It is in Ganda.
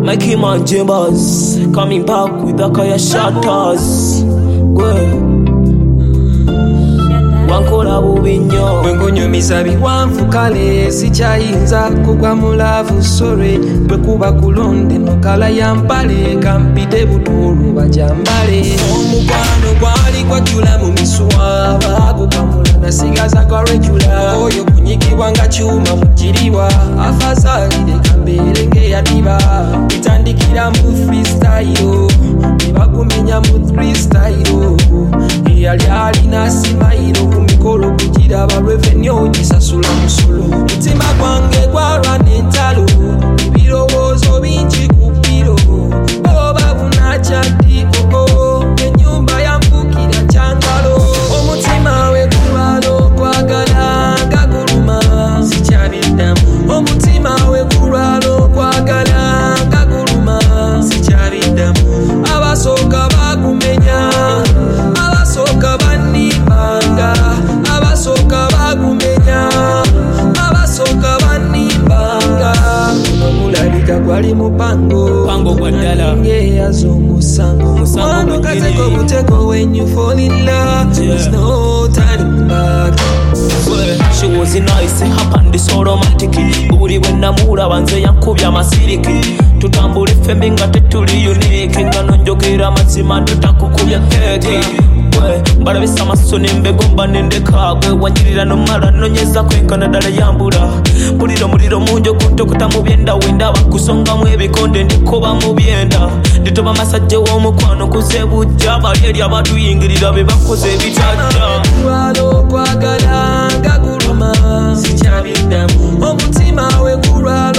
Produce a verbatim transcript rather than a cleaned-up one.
Mikey Man Jimbers coming back with the Kaya Shatters. Wankola bubinyo Wengunyumiza biwanvu kale sikyayinza kugwa mu love story bwe kuba kulonde nokala yampale kampite butulu bajambale omukwano gwali gwajula mu misuwa bagukamula nasigaza kwa regular oyo kunyigibwa nga kyuma mukiriwa afazalire kambeere ngeyadiba itandikira mu freestyle nebagumenya mu freestyle eyali alina simayiro kumikolo kugira ba revenue gisasula musolo mutima gwange gwarwa n'entalo ebirowoozo bingi ku biro oba bunakyaddi koko enyumba yampukira kyangalo omutima we kulwala okwagala nga guluma sikyabiddamu omutima we kulwala okwagala nga guluma sikyabiddamu abasooka bagumenya abasooka bannibanga abasooka bagumenya abasooka bannibanga omulabika gwali mupango pango gwa ddala ngeyaza omusango musango kateko buteko when you fall in love there's no turning back. She was nice, happened so romantic. Buri bwe namulaba nze yankubya amasiriki tutambula effembi nga tetuli unique nga nonjogera amazima tutakukubya keke mbalabisa amaso n'embegomba n'endekagwe wanyirira nomala nonyeza kwenkana ddala yambula buliro muliro munjo kuntokota mu byenda wenda bakusongamu ebikonde ndikuba mu byenda nditoba amasajja w'omukwano kuze bujja bali eri abatuyingirira be bakoze ebitajja okwagala nga guluma sikyabiddamu omutima we kulwala